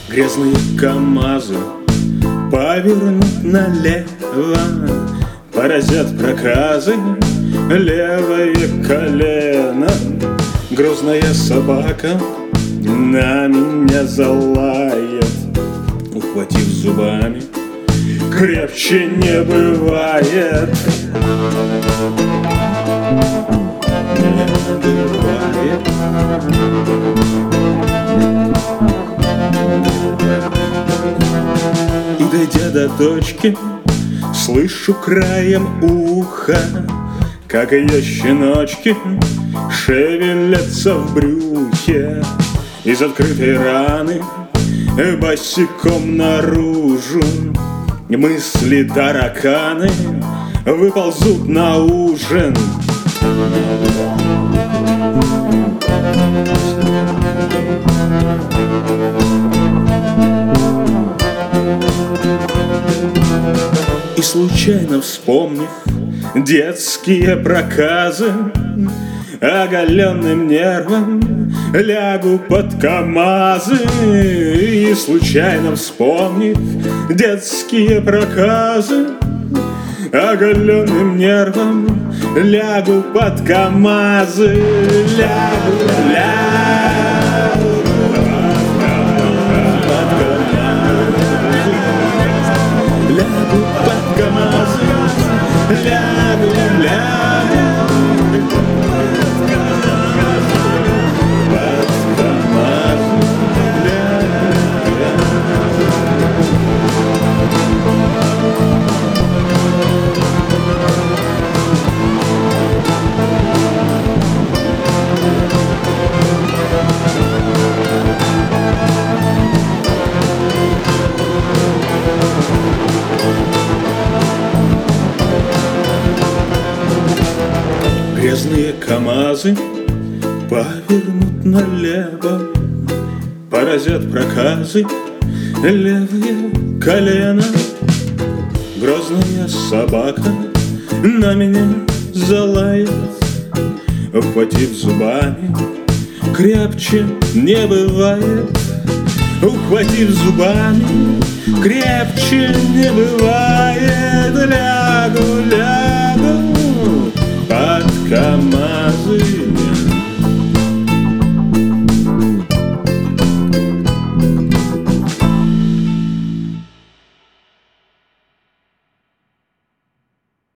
Грязные КамАЗы повернут налево, поразят проказы левое колено. Грозная собака на меня залает, ухватив зубами, крепче не бывает. Не бывает. И дойдя до точки, слышу краем уха, как ее щеночки шевелятся в брюхе. Из открытой раны босиком наружу мысли тараканы выползут на ужин. И случайно вспомнив детские проказы, оголенным нервом лягу под КамАЗы. И случайно вспомнив детские проказы, оголенным нервом лягу под КамАЗы. Лягу под КамАЗы, лягу. Грязные КамАЗы повернут налево, поразят проказы левое колено. Грозная собака на меня залает, ухватив зубами, крепче не бывает. Ухватив зубами, крепче не бывает.